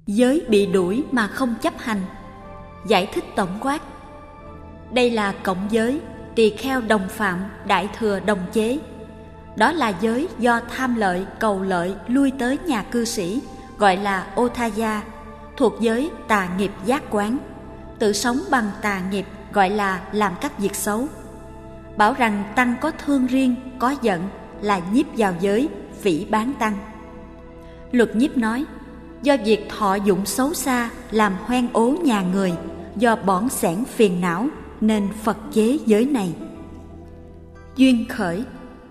Giới bị đuổi mà không chấp hành. Giải thích tổng quát. Đây là cộng giới, tỳ kheo đồng phạm, đại thừa đồng chế. Đó là giới do tham lợi, cầu lợi lui tới nhà cư sĩ, gọi là Othaya, thuộc giới tà nghiệp giác quán. Tự sống bằng tà nghiệp gọi là làm các việc xấu. Bảo rằng tăng có thương riêng, có giận là nhiếp vào giới, phỉ báng tăng. Luật nhiếp nói, do việc thọ dụng xấu xa làm hoen ố nhà người, do bỏn xẻn phiền não nên Phật chế giới này. Duyên khởi.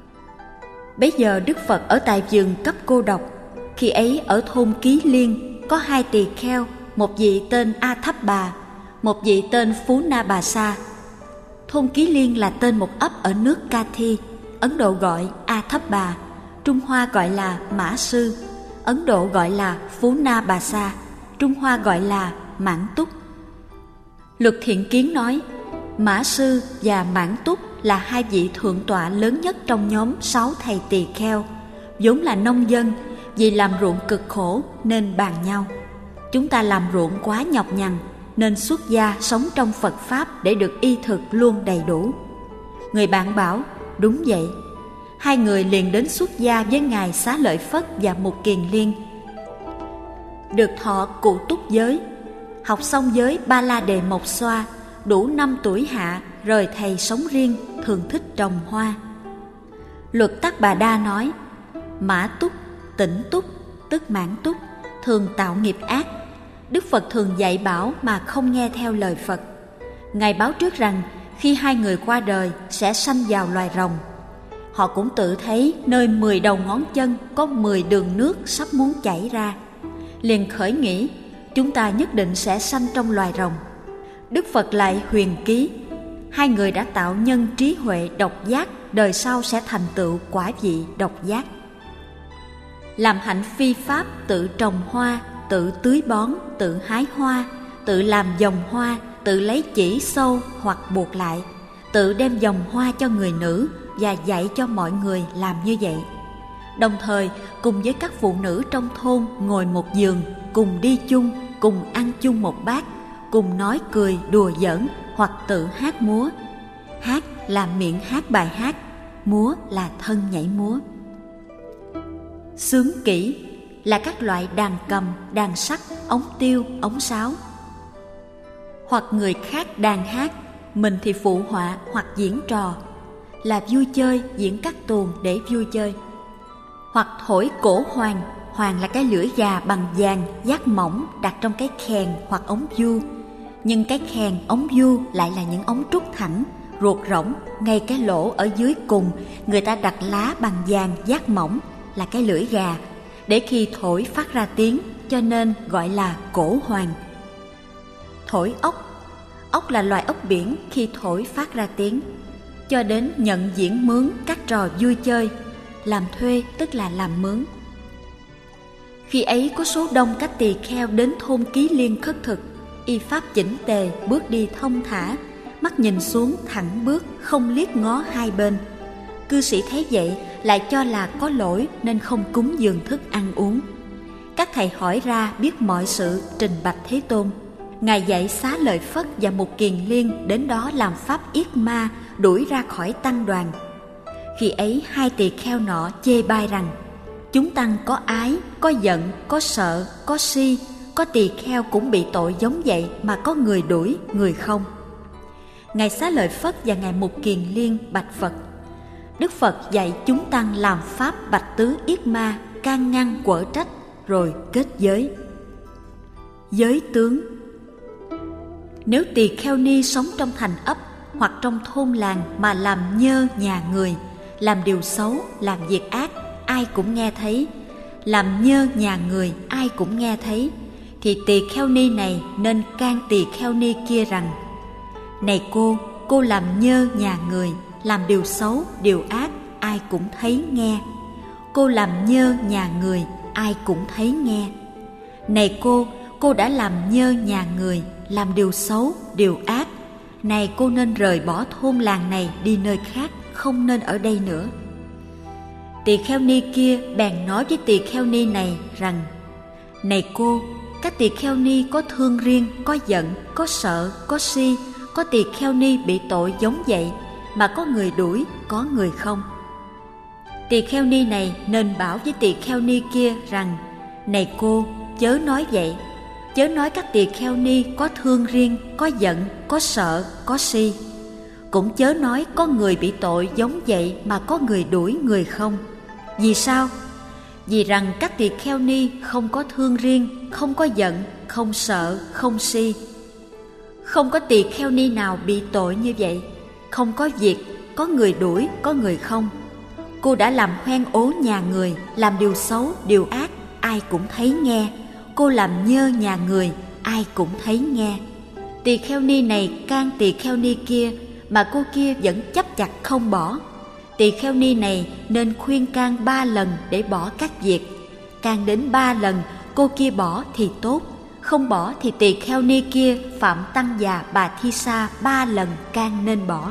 Bấy giờ Đức Phật ở tại vườn cấp cô độc. Khi ấy ở thôn Ký Liên có 2 tỳ kheo, một vị tên A Thấp Bà, một vị tên Phú Na Bà Sa. Thôn Ký Liên là tên một ấp ở nước Kathi, Ấn Độ gọi A Thấp Bà, Trung Hoa gọi là Mã Sư, Ấn Độ gọi là Phú Na Bà Sa, Trung Hoa gọi là Mãn Túc. Luật Thiện Kiến nói, Mã Sư và Mãn Túc là 2 vị thượng tọa lớn nhất trong nhóm 6 thầy tỳ kheo, vốn là nông dân, vì làm ruộng cực khổ nên bàn nhau. Chúng ta làm ruộng quá nhọc nhằn, nên xuất gia sống trong Phật Pháp để được y thực luôn đầy đủ. Người bạn bảo, đúng vậy. 2 người liền đến xuất gia với Ngài Xá Lợi Phất và Mục Kiền Liên. Được thọ cụ túc giới, học xong giới Ba La Đề Mộc Xoa, đủ 5 tuổi hạ, rời thầy sống riêng, thường thích trồng hoa. Luật Tắc Bà Đa nói, Mã Túc, Tĩnh Túc, tức Mãn Túc, thường tạo nghiệp ác. Đức Phật thường dạy bảo mà không nghe theo lời Phật. Ngài báo trước rằng khi 2 người qua đời sẽ sanh vào loài rồng. Họ cũng tự thấy nơi 10 đầu ngón chân có 10 đường nước sắp muốn chảy ra, liền khởi nghĩ chúng ta nhất định sẽ sanh trong loài rồng. Đức Phật lại huyền ký, 2 người đã tạo nhân trí huệ độc giác, đời sau sẽ thành tựu quả vị độc giác. Làm hạnh phi pháp, tự trồng hoa, tự tưới bón, tự hái hoa, tự làm dòng hoa, tự lấy chỉ sâu hoặc buộc lại, tự đem dòng hoa cho người nữ và dạy cho mọi người làm như vậy. Đồng thời cùng với các phụ nữ trong thôn ngồi một giường, cùng đi chung, cùng ăn chung một bát, cùng nói cười đùa giỡn hoặc tự hát múa. Hát là miệng hát bài hát, múa là thân nhảy múa. Xướng kỹ là các loại đàn cầm, đàn sắt, ống tiêu, ống sáo. Hoặc người khác đàn hát, mình thì phụ họa hoặc diễn trò, là vui chơi, diễn các tuồng để vui chơi. Hoặc thổi cổ hoàn, hoàn là cái lưỡi gà bằng vàng, giác mỏng đặt trong cái khèn hoặc ống du. Nhưng cái khèn, ống du lại là những ống trúc thẳng, ruột rỗng, ngay cái lỗ ở dưới cùng người ta đặt lá bằng vàng giác mỏng là cái lưỡi gà, để khi thổi phát ra tiếng, cho nên gọi là cổ hoàn. Thổi ốc, ốc là loài ốc biển, khi thổi phát ra tiếng. Cho đến nhận diễn mướn các trò vui chơi, làm thuê tức là làm mướn. Khi ấy có số đông các tỳ kheo đến thôn Ký Liên khất thực, y pháp chỉnh tề, bước đi thông thả, mắt nhìn xuống thẳng bước, không liếc ngó hai bên. Cư sĩ thấy vậy lại cho là có lỗi nên không cúng dường thức ăn uống. Các thầy hỏi ra biết mọi sự, trình bạch Thế Tôn. Ngài dạy Xá Lợi Phất và Mục Kiền Liên đến đó làm pháp yết ma, đuổi ra khỏi tăng đoàn. Khi ấy 2 tỳ kheo nọ chê bai rằng: chúng tăng có ái, có giận, có sợ, có si, có tỳ kheo cũng bị tội giống vậy mà có người đuổi, người không. Ngài Xá Lợi Phất và Ngài Mục Kiền Liên bạch Phật: Đức Phật dạy chúng tăng làm pháp bạch tứ yết ma, can ngăn quở trách, rồi kết giới. Giới tướng. Nếu tỳ kheo ni sống trong thành ấp hoặc trong thôn làng mà làm nhơ nhà người, làm điều xấu, làm việc ác, ai cũng nghe thấy, làm nhơ nhà người ai cũng nghe thấy, thì tỳ kheo ni này nên can tỳ kheo ni kia rằng: này cô làm nhơ nhà người, làm điều xấu, điều ác, ai cũng thấy nghe. Cô làm nhơ nhà người, ai cũng thấy nghe. Này cô đã làm nhơ nhà người, làm điều xấu, điều ác, này cô nên rời bỏ thôn làng này đi nơi khác, không nên ở đây nữa. Tỳ kheo ni kia bèn nói với tỳ kheo ni này rằng: này các tỳ kheo ni có thương riêng, có giận, có sợ, có si. Có tỳ kheo ni bị tội giống vậy, mà có người đuổi, có người không. Tỳ kheo ni này nên bảo với tỳ kheo ni kia rằng: này cô, chớ nói vậy. Chớ nói các tỳ kheo ni có thương riêng, có giận, có sợ, có si. Cũng chớ nói có người bị tội giống vậy mà có người đuổi, người không. Vì sao? Vì rằng các tỳ kheo ni không có thương riêng, không có giận, không sợ, không si. Không có tỳ kheo ni nào bị tội như vậy. Không có việc, có người đuổi, có người không. Cô đã làm hoen ố nhà người, làm điều xấu, điều ác, ai cũng thấy nghe. Cô làm nhơ nhà người, ai cũng thấy nghe. Tỳ kheo ni này can tỳ kheo ni kia, mà cô kia vẫn chấp chặt không bỏ. Tỳ kheo ni này nên khuyên can 3 lần để bỏ các việc. Can đến 3 lần, cô kia bỏ thì tốt. Không bỏ thì tỳ kheo ni kia phạm tăng già bà thi sa 3 lần can nên bỏ.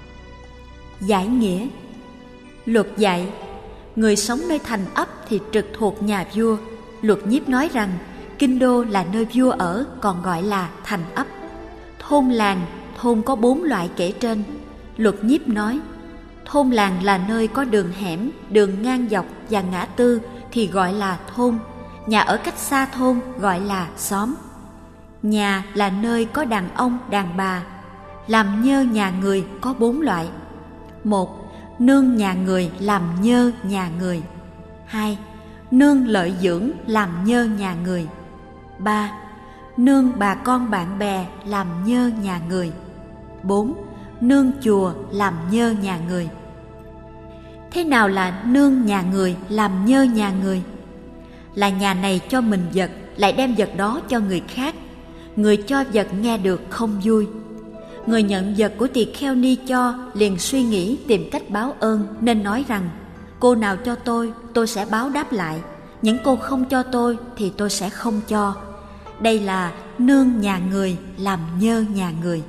Giải nghĩa. Luật dạy, người sống nơi thành ấp thì trực thuộc nhà vua. Luật nhiếp nói rằng kinh đô là nơi vua ở, còn gọi là thành ấp. Thôn làng, thôn có 4 loại kể trên. Luật nhiếp nói thôn làng là nơi có đường hẻm, đường ngang dọc và ngã tư thì gọi là thôn. Nhà ở cách xa thôn gọi là xóm. Nhà là nơi có đàn ông, đàn bà. Làm nhơ nhà người có 4 loại. 1. Nương nhà người làm nhơ nhà người. 2. Nương lợi dưỡng làm nhơ nhà người. 3. Nương bà con bạn bè làm nhơ nhà người. 4. Nương chùa làm nhơ nhà người. Thế nào là nương nhà người làm nhơ nhà người? Là nhà này cho mình vật, lại đem vật đó cho người khác. Người cho vật nghe được không vui. Người nhận vật của tỳ kheo ni cho liền suy nghĩ tìm cách báo ơn, nên nói rằng: cô nào cho tôi sẽ báo đáp lại. Những cô không cho tôi thì tôi sẽ không cho. Đây là nương nhà người làm nhơ nhà người.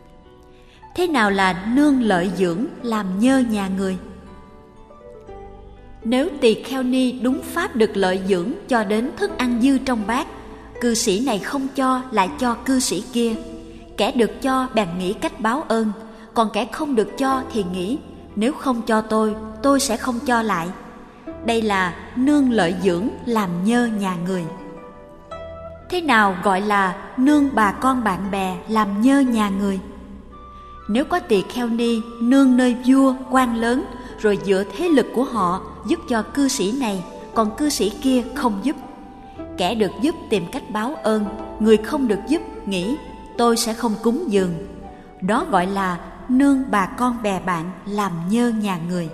Thế nào là nương lợi dưỡng làm nhơ nhà người? Nếu tỳ kheo ni đúng pháp được lợi dưỡng cho đến thức ăn dư trong bát, cư sĩ này không cho lại cho cư sĩ kia. Kẻ được cho bèn nghĩ cách báo ơn, còn kẻ không được cho thì nghĩ: nếu không cho tôi sẽ không cho lại. Đây là nương lợi dưỡng làm nhơ nhà người. Thế nào gọi là nương bà con bạn bè làm nhơ nhà người? Nếu có tỳ kheo ni nương nơi vua, quan lớn, rồi dựa thế lực của họ giúp cho cư sĩ này, còn cư sĩ kia không giúp. Kẻ được giúp tìm cách báo ơn, người không được giúp nghĩ: tôi sẽ không cúng dường. Đó gọi là nương bà con bè bạn làm nhơ nhà người.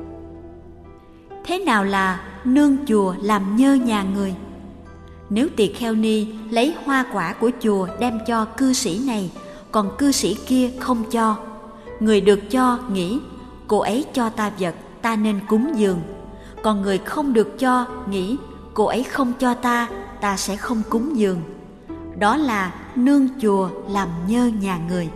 Thế nào là nương chùa làm nhơ nhà người? Nếu tỳ kheo ni lấy hoa quả của chùa đem cho cư sĩ này, còn cư sĩ kia không cho, người được cho nghĩ: cô ấy cho ta vật, ta nên cúng dường. Còn người không được cho nghĩ: cô ấy không cho ta, ta sẽ không cúng dường. Đó là nương chùa làm nhơ nhà người.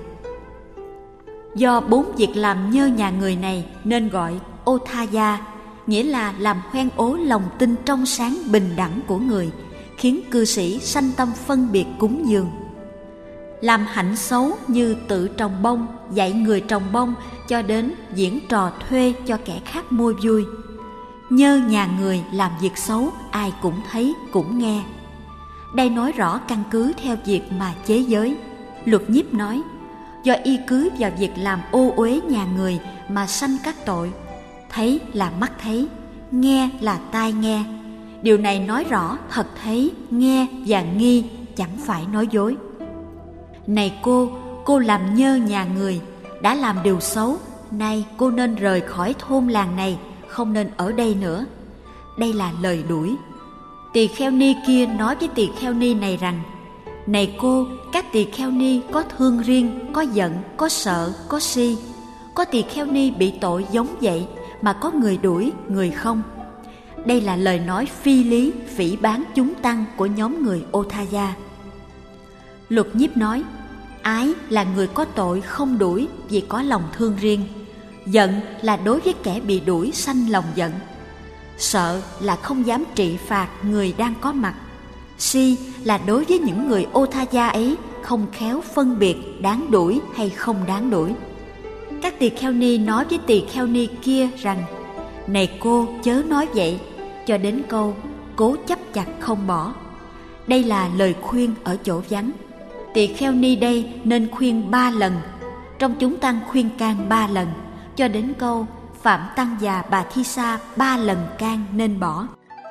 Do 4 việc làm nhơ nhà người này nên gọi Othaya, nghĩa là làm hoen ố lòng tin trong sáng bình đẳng của người, khiến cư sĩ sanh tâm phân biệt cúng dường. Làm hạnh xấu như tự trồng bông, dạy người trồng bông, cho đến diễn trò thuê cho kẻ khác mua vui. Nhơ nhà người làm việc xấu, ai cũng thấy, cũng nghe. Đây nói rõ căn cứ theo việc mà chế giới. Luật nhiếp nói: do y cứ vào việc làm ô uế nhà người mà sanh các tội. Thấy là mắt thấy, nghe là tai nghe. Điều này nói rõ thật thấy, nghe và nghi, chẳng phải nói dối. Này cô làm nhơ nhà người, đã làm điều xấu, nay cô nên rời khỏi thôn làng này, không nên ở đây nữa. Đây là lời đuổi. Tỳ kheo ni kia nói với tỳ kheo ni này rằng: này cô, các tỳ kheo ni có thương riêng, có giận, có sợ, có si. Có tỳ kheo ni bị tội giống vậy mà có người đuổi, người không. Đây là lời nói phi lý, phỉ báng chúng tăng của nhóm người Othaya. Luật nhiếp nói: ái là người có tội không đuổi vì có lòng thương riêng. Giận là đối với kẻ bị đuổi sanh lòng giận. Sợ là không dám trị phạt người đang có mặt. Si là đối với những người Othaya ấy không khéo phân biệt đáng đuổi hay không đáng đuổi. Các tỳ kheo ni nói với tỳ kheo ni kia rằng: này cô chớ nói vậy, cho đến câu cố chấp chặt không bỏ. Đây là lời khuyên ở chỗ vắng. Tỳ kheo ni đây nên khuyên 3 lần, trong chúng tăng khuyên can 3 lần, cho đến câu Phạm Tăng và Bà Thi Sa 3 lần can nên bỏ.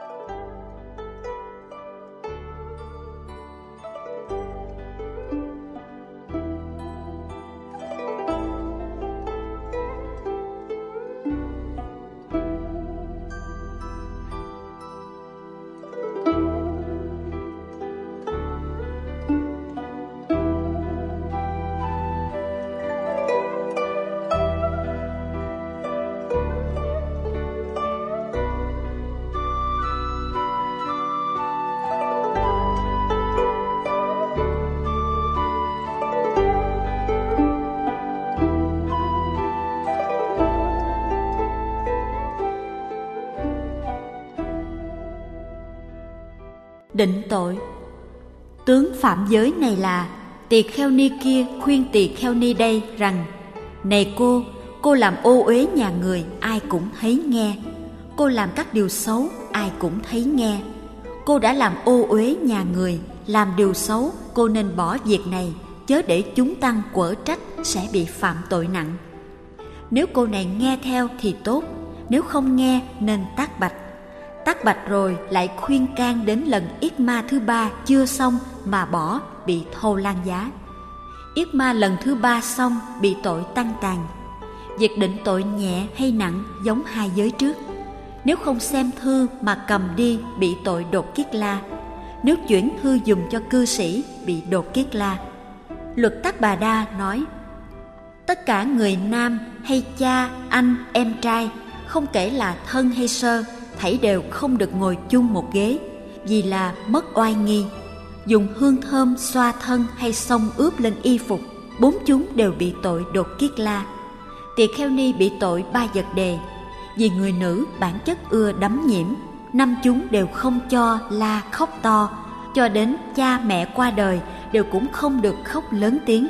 Định tội. Tướng phạm giới này là tỳ kheo ni kia khuyên tỳ kheo ni đây rằng: này cô làm ô uế nhà người, ai cũng thấy nghe. Cô làm các điều xấu, ai cũng thấy nghe. Cô đã làm ô uế nhà người, làm điều xấu, cô nên bỏ việc này, chớ để chúng tăng quở trách sẽ bị phạm tội nặng. Nếu cô này nghe theo thì tốt, nếu không nghe nên tác bạch. Tác bạch rồi lại khuyên can đến lần yết ma thứ 3 chưa xong mà bỏ, bị thâu lan giá. Yết ma lần thứ 3 xong bị tội tăng tàn. Việc định tội nhẹ hay nặng giống 2 giới trước. Nếu không xem thư mà cầm đi bị tội đột kiết la. Nếu chuyển thư dùng cho cư sĩ bị đột kiết la. Luật Tát Bà Đa nói: tất cả người nam hay cha, anh, em trai, không kể là thân hay sơ, thảy đều không được ngồi chung một ghế, vì là mất oai nghi. Dùng hương thơm xoa thân hay xông ướp lên y phục, 4 chúng đều bị tội đột kiết la. Tỳ kheo ni bị tội 3 vật đề, vì người nữ bản chất ưa đắm nhiễm. 5 chúng đều không cho la khóc to, cho đến cha mẹ qua đời đều cũng không được khóc lớn tiếng.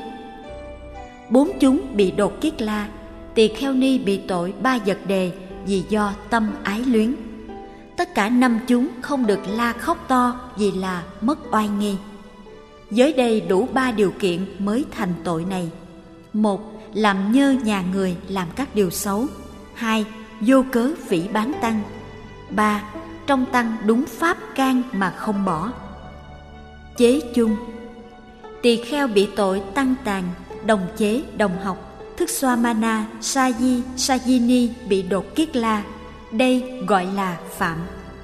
4 chúng bị đột kiết la. Tỳ kheo ni bị tội 3 vật đề vì do tâm ái luyến. Tất cả 5 chúng không được la khóc to vì là mất oai nghi. Giới đây đủ 3 điều kiện mới thành tội này. 1. Làm nhơ nhà người làm các điều xấu. 2. Vô cớ phỉ báng tăng. 3. Trong tăng đúng pháp can mà không bỏ. Chế chung. Tỳ kheo bị tội tăng tàn, đồng chế, đồng học, thức xoa mana, sa di, sa di ni bị đột kiết la. Đây gọi là phạm.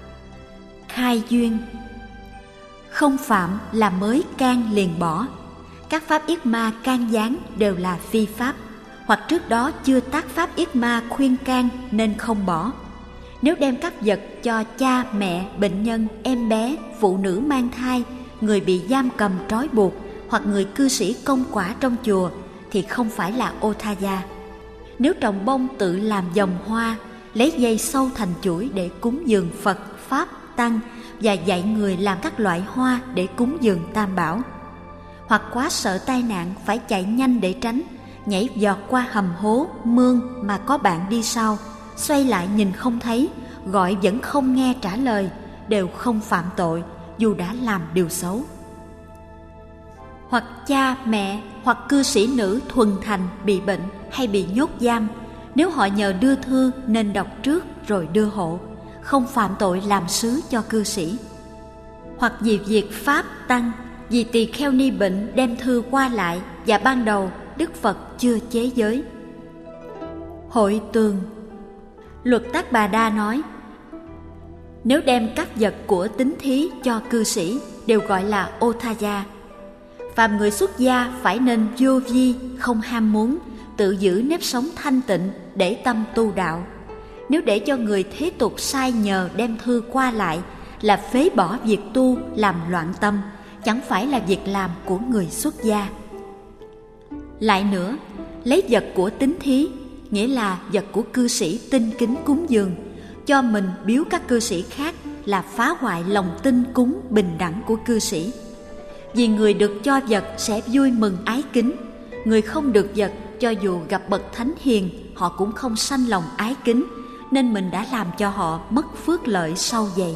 Khai duyên. Không phạm là mới can liền bỏ. Các pháp yết ma can gián đều là phi pháp, hoặc trước đó chưa tác pháp yết ma khuyên can nên không bỏ. Nếu đem các vật cho cha, mẹ, bệnh nhân, em bé, phụ nữ mang thai, người bị giam cầm trói buộc, hoặc người cư sĩ công quả trong chùa thì không phải là Othaya. Nếu trồng bông tự làm vòng hoa, lấy dây sâu thành chuỗi để cúng dường Phật, Pháp, Tăng và dạy người làm các loại hoa để cúng dường Tam Bảo. Hoặc quá sợ tai nạn phải chạy nhanh để tránh, nhảy giọt qua hầm hố, mương mà có bạn đi sau, xoay lại nhìn không thấy, gọi vẫn không nghe trả lời, đều không phạm tội dù đã làm điều xấu. Hoặc cha, mẹ hoặc cư sĩ nữ thuần thành bị bệnh hay bị nhốt giam, nếu họ nhờ đưa thư nên đọc trước rồi đưa hộ, không phạm tội làm sứ cho cư sĩ. Hoặc vì việc Pháp Tăng, vì tỳ kheo ni bệnh đem thư qua lại và ban đầu Đức Phật chưa chế giới. Hội tường. Luật Tát Bà Đa nói: nếu đem các vật của tín thí cho cư sĩ đều gọi là Othaya. Phàm người xuất gia phải nên vô vi, không ham muốn, tự giữ nếp sống thanh tịnh để tâm tu đạo. Nếu để cho người thế tục sai nhờ đem thư qua lại là phế bỏ việc tu, làm loạn tâm, chẳng phải là việc làm của người xuất gia. Lại nữa, lấy vật của tín thí, nghĩa là vật của cư sĩ tinh kính cúng dường, cho mình biếu các cư sĩ khác là phá hoại lòng tin cúng bình đẳng của cư sĩ. Vì người được cho vật sẽ vui mừng ái kính, người không được vật cho dù gặp bậc thánh hiền họ cũng không sanh lòng ái kính, nên mình đã làm cho họ mất phước lợi sau vậy.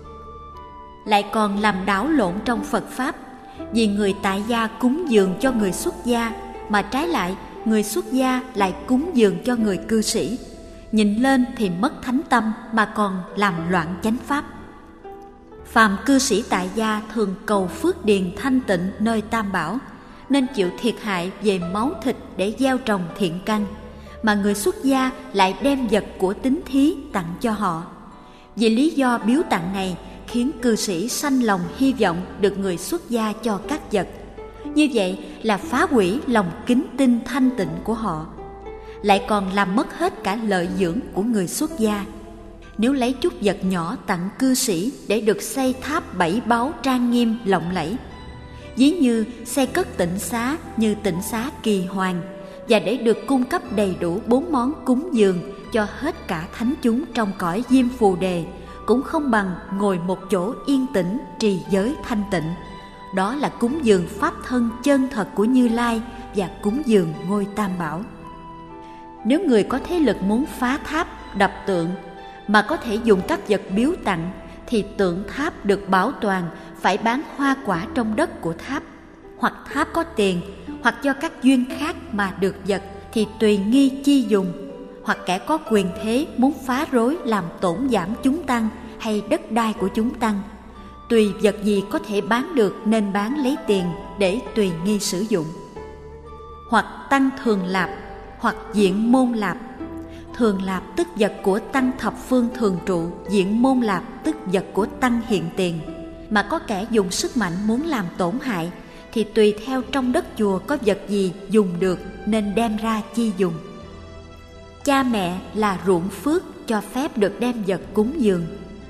Lại còn làm đảo lộn trong Phật Pháp, vì người tại gia cúng dường cho người xuất gia, mà trái lại người xuất gia lại cúng dường cho người cư sĩ. Nhìn lên thì mất thánh tâm mà còn làm loạn chánh pháp. Phàm cư sĩ tại gia thường cầu phước điền thanh tịnh nơi Tam Bảo, nên chịu thiệt hại về máu thịt để gieo trồng thiện căn, mà người xuất gia lại đem vật của tín thí tặng cho họ. Vì lý do biếu tặng này khiến cư sĩ sanh lòng hy vọng được người xuất gia cho các vật. Như vậy là phá hủy lòng kính tin thanh tịnh của họ, lại còn làm mất hết cả lợi dưỡng của người xuất gia. Nếu lấy chút vật nhỏ tặng cư sĩ để được xây tháp 7 báu trang nghiêm lộng lẫy, ví như xây cất tịnh xá như tịnh xá Kỳ Hoàng, và để được cung cấp đầy đủ 4 món cúng dường cho hết cả thánh chúng trong cõi Diêm Phù Đề, cũng không bằng ngồi một chỗ yên tĩnh trì giới thanh tịnh. Đó là cúng dường pháp thân chân thật của Như Lai và cúng dường ngôi Tam Bảo. Nếu người có thế lực muốn phá tháp, đập tượng, mà có thể dùng các vật biếu tặng, thì tượng tháp được bảo toàn phải bán hoa quả trong đất của tháp, hoặc tháp có tiền, hoặc do các duyên khác mà được vật thì tùy nghi chi dùng, hoặc kẻ có quyền thế muốn phá rối làm tổn giảm chúng tăng hay đất đai của chúng tăng. Tùy vật gì có thể bán được nên bán lấy tiền để tùy nghi sử dụng. Hoặc tăng thường lạp, hoặc diện môn lạp. Thường lạp tức vật của tăng thập phương thường trụ, diện môn lạp tức vật của tăng hiện tiền. Mà có kẻ dùng sức mạnh muốn làm tổn hại, thì tùy theo trong đất chùa có vật gì dùng được nên đem ra chi dùng. Cha mẹ là ruộng phước cho phép được đem vật cúng dường.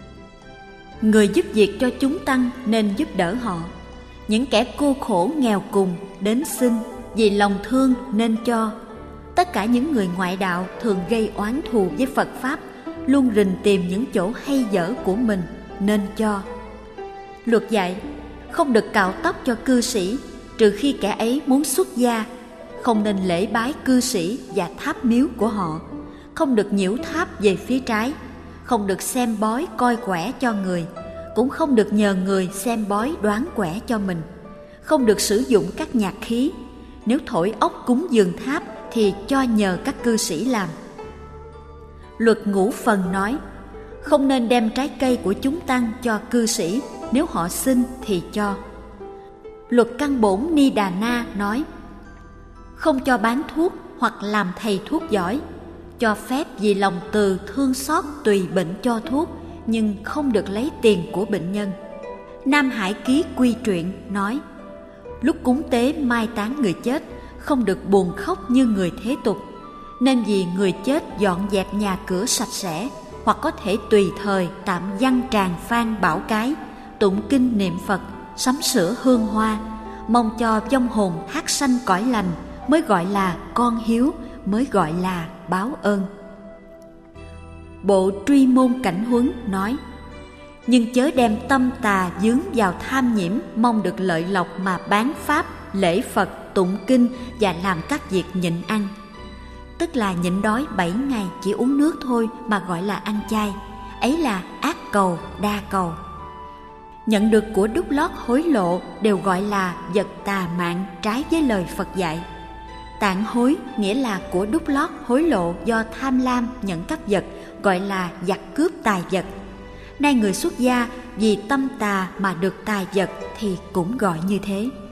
Người giúp việc cho chúng tăng nên giúp đỡ họ. Những kẻ cô khổ nghèo cùng đến xin, vì lòng thương nên cho. Tất cả những người ngoại đạo thường gây oán thù với Phật Pháp, luôn rình tìm những chỗ hay dở của mình nên cho. Luật dạy không được cạo tóc cho cư sĩ, trừ khi kẻ ấy muốn xuất gia. Không nên lễ bái cư sĩ và tháp miếu của họ. Không được nhiễu tháp về phía trái. Không được xem bói coi quẻ cho người. Cũng không được nhờ người xem bói đoán quẻ cho mình. Không được sử dụng các nhạc khí. Nếu thổi ốc cúng dường tháp thì cho nhờ các cư sĩ làm. Luật ngũ phần nói không nên đem trái cây của chúng tăng cho cư sĩ, nếu họ xin thì cho. Luật căn bổn Ni Đà Na nói không cho bán thuốc hoặc làm thầy thuốc giỏi, cho phép vì lòng từ thương xót tùy bệnh cho thuốc, nhưng không được lấy tiền của bệnh nhân. Nam Hải Ký Quy Truyện nói lúc cúng tế mai táng người chết không được buồn khóc như người thế tục, nên vì người chết dọn dẹp nhà cửa sạch sẽ, hoặc có thể tùy thời tạm văn tràng phan bảo cái, tụng kinh niệm Phật, sắm sửa hương hoa, mong cho vong hồn hát sanh cõi lành, mới gọi là con hiếu, mới gọi là báo ơn. Bộ Truy Môn Cảnh Huấn nói nhưng chớ đem tâm tà dướng vào tham nhiễm mong được lợi lộc mà bán pháp, lễ Phật, tụng kinh và làm các việc nhịn ăn. Tức là nhịn đói 7 ngày chỉ uống nước thôi mà gọi là ăn chay. Ấy là ác cầu, đa cầu. Nhận được của đút lót hối lộ đều gọi là vật tà mạn, trái với lời Phật dạy. Tạng hối nghĩa là của đút lót hối lộ do tham lam nhận các vật, gọi là giặc cướp tài vật. Nay người xuất gia vì tâm tà mà được tài vật thì cũng gọi như thế.